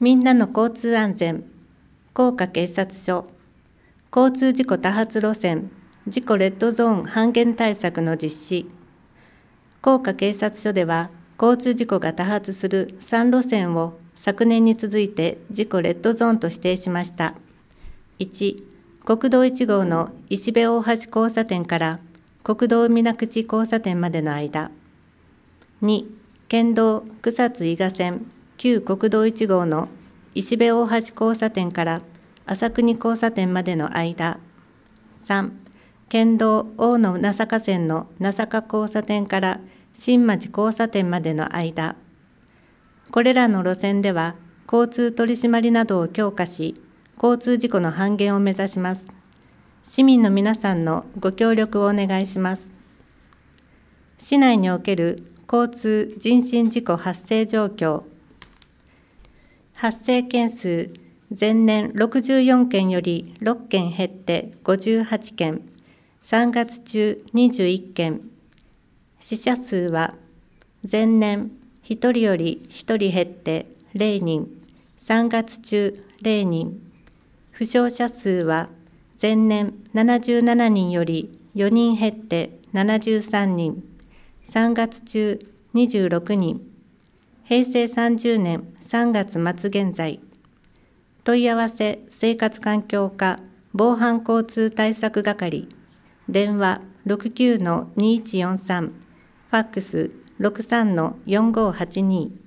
みんなの交通安全、甲賀警察署、交通事故多発路線、事故レッドゾーン半減対策の実施。甲賀警察署では、交通事故が多発する3路線を昨年に続いて事故レッドゾーンと指定しました。1、国道1号の石部大橋交差点から国道海名口交差点までの間。2、県道草津伊賀線旧国道1号の石部大橋交差点から朝国交差点までの間。3、県道大野名坂線の名坂交差点から新町交差点までの間。これらの路線では交通取締りなどを強化し、交通事故の半減を目指します。市民の皆さんのご協力をお願いします。市内における交通人身事故発生状況。発生件数、前年64件より6件減って58件、3月中21件。死者数は、前年1人より1人減って0人、3月中0人。負傷者数は、前年77人より4人減って73人、3月中26人。平成30年3月末現在。問い合わせ生活環境課防犯交通対策係。電話 69-2143、ファックス 63-4582。